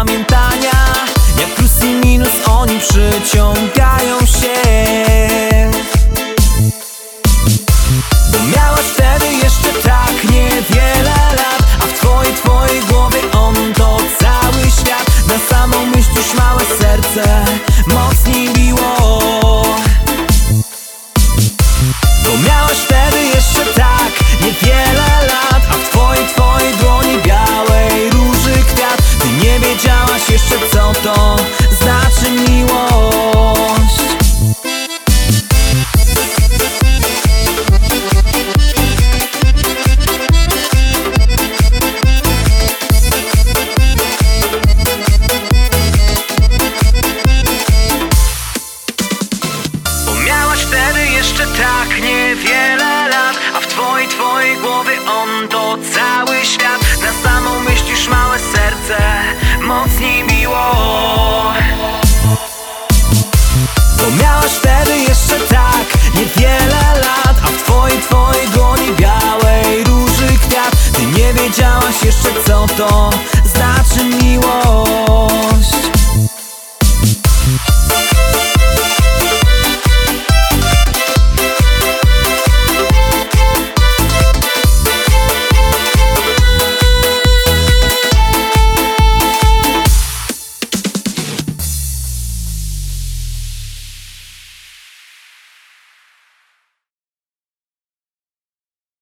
zapamiętania. Jak plus i minus oni przyciągają się. Bo miałaś wtedy jeszcze tak niewiele lat, a w twojej głowie on to cały świat. Na samą myśl już małe serce mocniej biło. Bo miałaś wtedy jeszcze tak niewiele lat, a w twojej dłoni białej róży kwiat. Ty nie wiedziałaś jeszcze, co to znaczy miłość. Bo miałaś wtedy jeszcze tak niewiele lat, a w twojej głowie on to cały świat. Na samą myśl już małe serce mocniej biło. Bo miałaś wtedy jeszcze tak niewiele lat, a w twojej dłoni białej róży kwiat. Ty nie wiedziałaś jeszcze, co to znaczy miłość.